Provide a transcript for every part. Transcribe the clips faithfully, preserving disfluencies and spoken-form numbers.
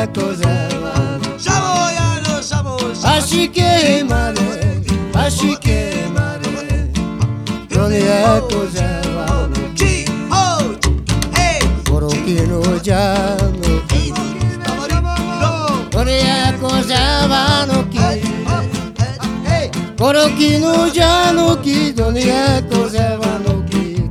é coisa Chamo, ya no chamo, Ashi que mare, ashi que mare Donde é coisa Chi, ho, hey, Koroki no jano hey, Donde é coisa no ki Koroki no jano ki Donde é coisa no ki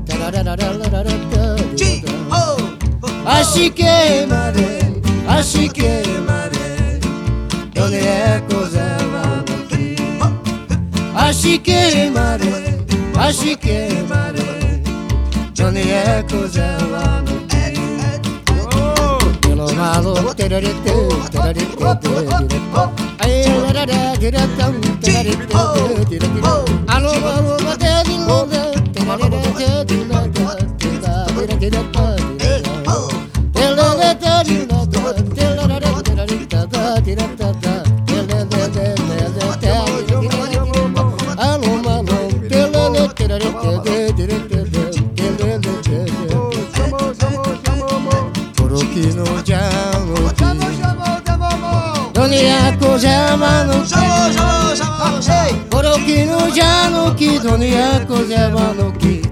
chi, ho, Ashi que mare, ashi que mare Donde é coisa no ki Ashi que mare, ashi que mare Donde é coisa no ki Pelo malo tererete, tererete, tererete Ai, tererete, tererete, tererete, tererete Alô, alô, bate de longa Tererete, tererete, tererete, tererete Koroki no jano Donde é coisa no chamo, chamo, chamo, hey, Koroki no jano ki Donde é coisa no ki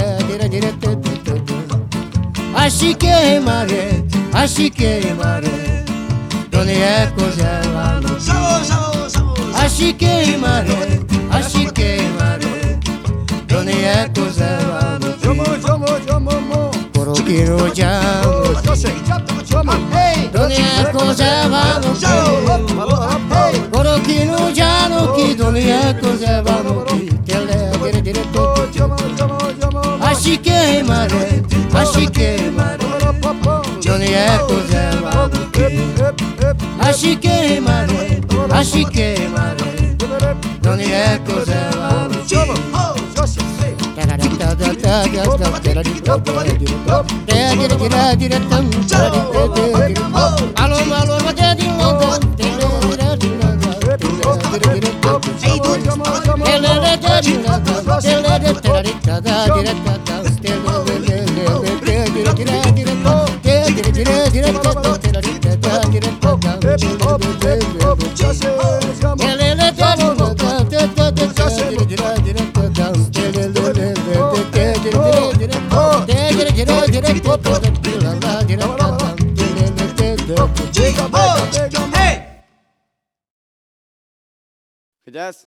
Ashi que mare, ashi que mare Donde é coisa no ki chamo, chamo, chamo, Ashi que mare, ashi que mare Donde é coisa no ki Koroki no jano Donde é coisa no ki Koroki no jano ki Donde é coisa no ki Ashi que mare, ashi que mare Donde é coisa no ki Ashi que mare, ashi que mare Donde é coisa no ki Alô, alô, bate de longa hey. Yes.